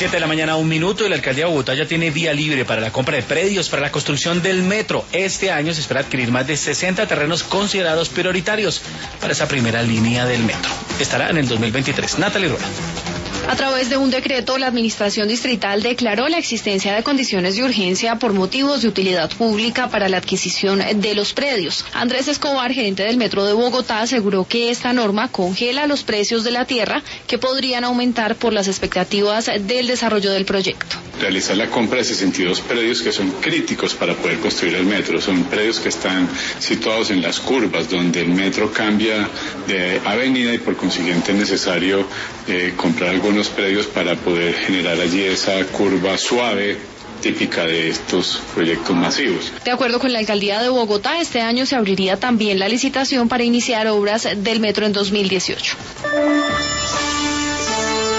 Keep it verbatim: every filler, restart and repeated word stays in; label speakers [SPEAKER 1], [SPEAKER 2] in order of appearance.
[SPEAKER 1] siete de la mañana, un minuto, y la alcaldía de Bogotá ya tiene vía libre para la compra de predios para la construcción del metro. Este año se espera adquirir más de sesenta terrenos considerados prioritarios para esa primera línea del metro. Estará en el dos mil veintitrés. Natalie Rueda.
[SPEAKER 2] A través de un decreto, la Administración Distrital declaró la existencia de condiciones de urgencia por motivos de utilidad pública para la adquisición de los predios. Andrés Escobar, gerente del Metro de Bogotá, aseguró que esta norma congela los precios de la tierra, que podrían aumentar por las expectativas del desarrollo del proyecto.
[SPEAKER 3] Realizar la compra de sesenta y dos predios que son críticos para poder construir el metro. Son predios que están situados en las curvas, donde el metro cambia de avenida y por consiguiente es necesario eh, comprar algunos predios para poder generar allí esa curva suave típica de estos proyectos masivos.
[SPEAKER 2] De acuerdo con la alcaldía de Bogotá, este año se abriría también la licitación para iniciar obras del metro en dos mil dieciocho.